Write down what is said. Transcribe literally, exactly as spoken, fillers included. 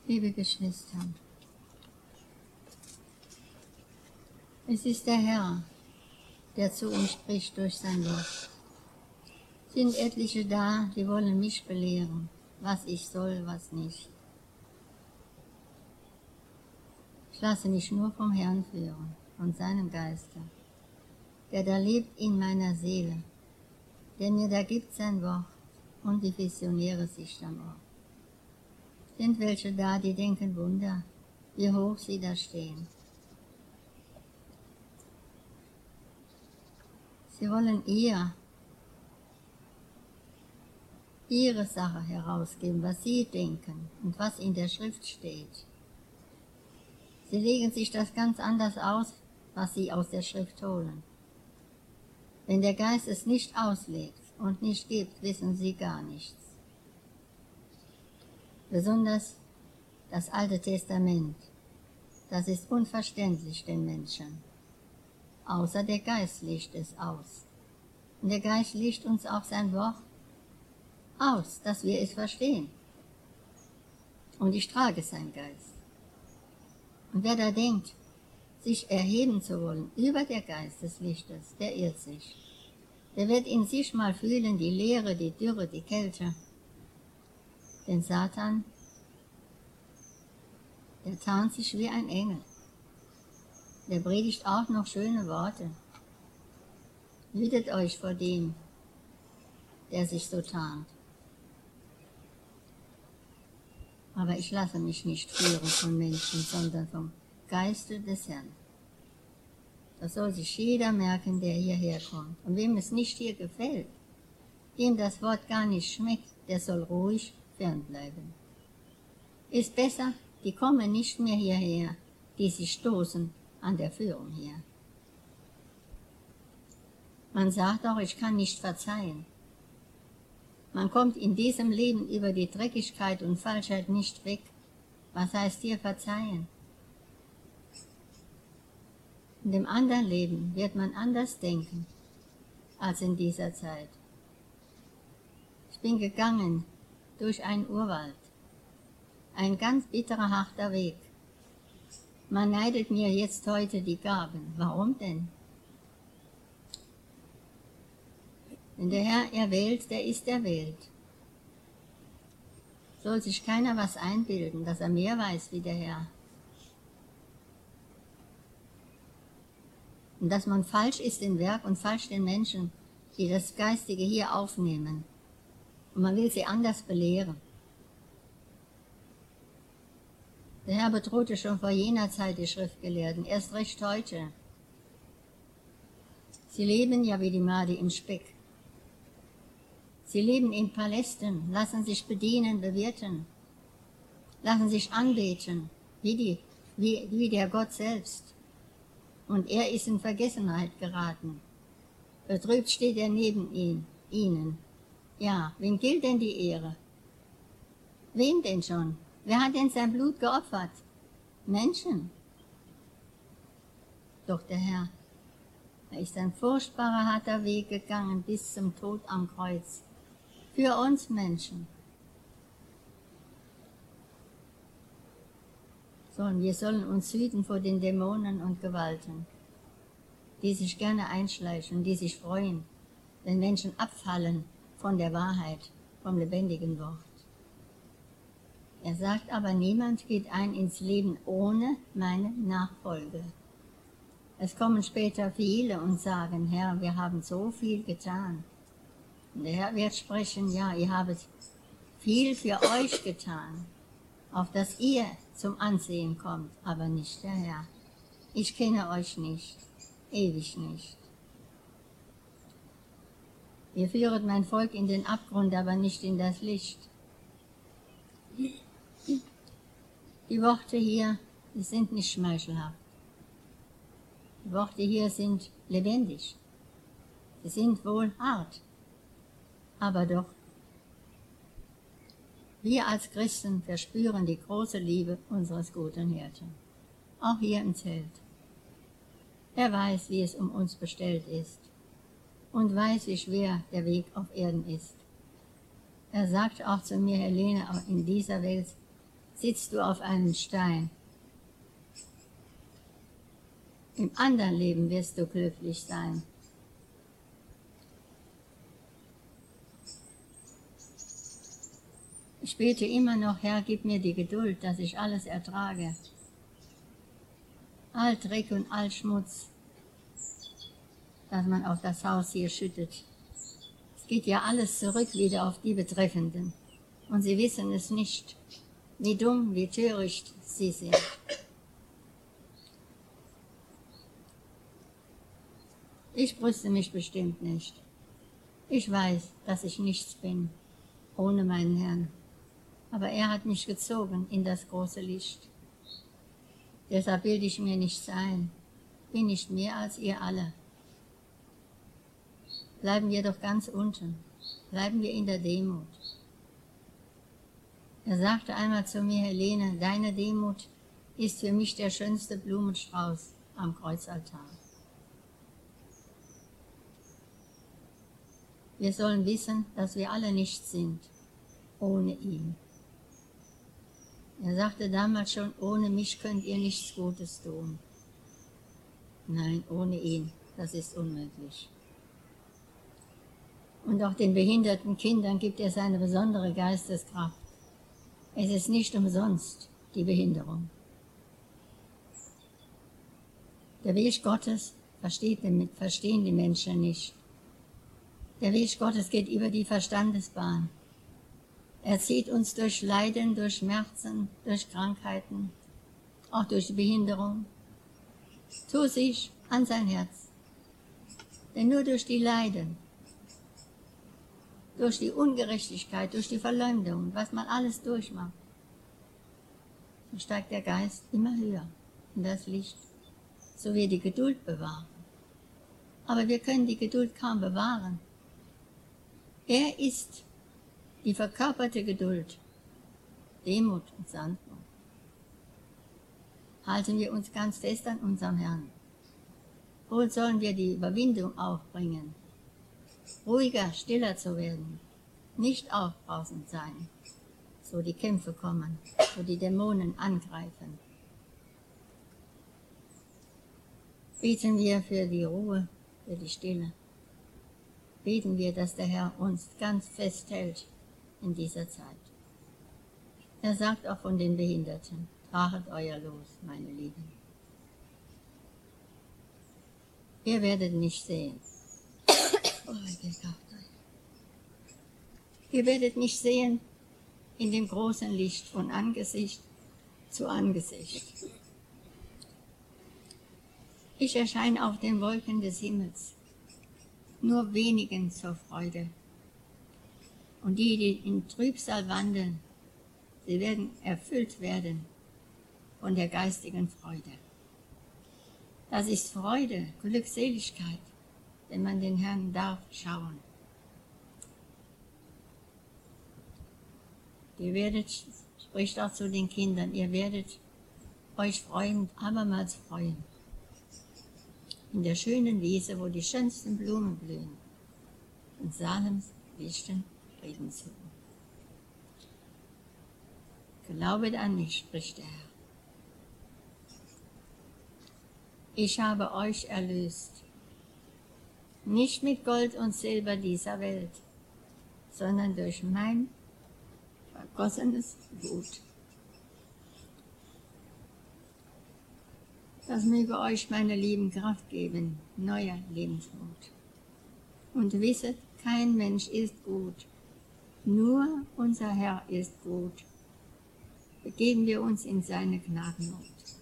Liebe Geschwister, es ist der Herr, der zu uns spricht durch sein Wort. Sind etliche da, die wollen mich belehren, was ich soll, was nicht. Ich lasse mich nur vom Herrn führen, von seinem Geiste, der da lebt in meiner Seele, der mir da gibt sein Wort und die visionäre Sicht am Ort. Sind welche da, die denken Wunder, wie hoch sie da stehen. Sie wollen ihr, ihre Sache herausgeben, was sie denken und was in der Schrift steht. Sie legen sich das ganz anders aus, was sie aus der Schrift holen. Wenn der Geist es nicht auslegt und nicht gibt, wissen sie gar nichts. Besonders das Alte Testament, das ist unverständlich den Menschen. Außer der Geist legt es aus. Und der Geist legt uns auch sein Wort aus, dass wir es verstehen. Und ich trage sein Geist. Und wer da denkt, sich erheben zu wollen über der Geist des Lichtes, der irrt sich. Der wird in sich mal fühlen, die Leere, die Dürre, die Kälte. Denn Satan, der tarnt sich wie ein Engel. Der predigt auch noch schöne Worte. Hütet euch vor dem, der sich so tarnt. Aber ich lasse mich nicht führen von Menschen, sondern vom Geiste des Herrn. Das soll sich jeder merken, der hierher kommt. Und wem es nicht hier gefällt, dem das Wort gar nicht schmeckt, der soll ruhig fernbleiben. Ist besser, die kommen nicht mehr hierher, die sich stoßen an der Führung hier. Man sagt auch, ich kann nicht verzeihen. Man kommt in diesem Leben über die Dreckigkeit und Falschheit nicht weg. Was heißt hier verzeihen? In dem anderen Leben wird man anders denken als in dieser Zeit. Ich bin gegangen durch einen Urwald, ein ganz bitterer, harter Weg. Man neidet mir jetzt heute die Gaben. Warum denn? Wenn der Herr erwählt, der ist erwählt. Soll sich keiner was einbilden, dass er mehr weiß wie der Herr. Und dass man falsch ist im Werk und falsch den Menschen, die das Geistige hier aufnehmen. Und man will sie anders belehren. Der Herr bedrohte schon vor jener Zeit die Schriftgelehrten, erst recht heute. Sie leben ja wie die Made im Speck. Sie leben in Palästen, lassen sich bedienen, bewirten, lassen sich anbeten, wie, die, wie, wie der Gott selbst. Und er ist in Vergessenheit geraten. Betrübt steht er neben ihn, ihnen. Ja, wem gilt denn die Ehre? Wem denn schon? Wer hat denn sein Blut geopfert? Menschen. Doch der Herr, er ist ein furchtbarer, harter Weg gegangen bis zum Tod am Kreuz. Für uns Menschen. So, und wir sollen uns hüten vor den Dämonen und Gewalten, die sich gerne einschleichen, die sich freuen, wenn Menschen abfallen von der Wahrheit, vom lebendigen Wort. Er sagt aber, niemand geht ein ins Leben ohne meine Nachfolge. Es kommen später viele und sagen, Herr, wir haben so viel getan. Und der Herr wird sprechen, ja, ihr habt viel für euch getan, auf dass ihr zum Ansehen kommt, aber nicht der Herr. Ich kenne euch nicht, ewig nicht. Ihr führet mein Volk in den Abgrund, aber nicht in das Licht. Die Worte hier, die sind nicht schmeichelhaft. Die Worte hier sind lebendig. Sie sind wohl hart, aber doch. Wir als Christen verspüren die große Liebe unseres guten Hirten, auch hier im Zelt. Er weiß, wie es um uns bestellt ist und weiß, wie schwer der Weg auf Erden ist. Er sagt auch zu mir, Helene, in dieser Welt sitzt du auf einem Stein. Im anderen Leben wirst du glücklich sein. Ich bete immer noch, Herr, gib mir die Geduld, dass ich alles ertrage. All Dreck und all Schmutz, dass man auf das Haus hier schüttet. Es geht ja alles zurück wieder auf die Betreffenden. Und sie wissen es nicht, wie dumm, wie töricht sie sind. Ich brüste mich bestimmt nicht. Ich weiß, dass ich nichts bin, ohne meinen Herrn. Aber er hat mich gezogen in das große Licht. Deshalb bilde ich mir nichts ein, bin nicht mehr als ihr alle. Bleiben wir doch ganz unten, bleiben wir in der Demut. Er sagte einmal zu mir, Helene, deine Demut ist für mich der schönste Blumenstrauß am Kreuzaltar. Wir sollen wissen, dass wir alle nichts sind, ohne ihn. Er sagte damals schon, ohne mich könnt ihr nichts Gutes tun. Nein, ohne ihn, das ist unmöglich. Und auch den behinderten Kindern gibt er seine besondere Geisteskraft. Es ist nicht umsonst die Behinderung. Der Weg Gottes versteht, verstehen die Menschen nicht. Der Weg Gottes geht über die Verstandesbahn. Er zieht uns durch Leiden, durch Schmerzen, durch Krankheiten, auch durch die Behinderung. Tu sich an sein Herz. Denn nur durch die Leiden, durch die Ungerechtigkeit, durch die Verleumdung, was man alles durchmacht, so steigt der Geist immer höher in das Licht, so wir die Geduld bewahren. Aber wir können die Geduld kaum bewahren. Er ist die verkörperte Geduld, Demut und Sanftmut. Halten wir uns ganz fest an unserem Herrn. Wohl sollen wir die Überwindung aufbringen, ruhiger, stiller zu werden, nicht aufbrausend sein, so die Kämpfe kommen, so die Dämonen angreifen. Beten wir für die Ruhe, für die Stille. Beten wir, dass der Herr uns ganz festhält in dieser Zeit. Er sagt auch von den Behinderten, traget euer Los, meine Lieben. Ihr werdet nicht sehen. Oh, ihr werdet nicht sehen in dem großen Licht von Angesicht zu Angesicht. Ich erscheine auf den Wolken des Himmels, nur wenigen zur Freude. Und die, die in Trübsal wandeln, sie werden erfüllt werden von der geistigen Freude. Das ist Freude, Glückseligkeit, wenn man den Herrn darf schauen. Ihr werdet, spricht auch zu den Kindern, ihr werdet euch freuen, abermals freuen. In der schönen Wiese, wo die schönsten Blumen blühen und Salems lichten Friedenshuhn. Glaubet an mich, spricht der Herr. Ich habe euch erlöst, nicht mit Gold und Silber dieser Welt, sondern durch mein vergossenes Blut. Das möge euch, meine Lieben, Kraft geben, neuer Lebensmut. Und wisset, kein Mensch ist gut, nur unser Herr ist gut. Begeben wir uns in seine Gnadenmut.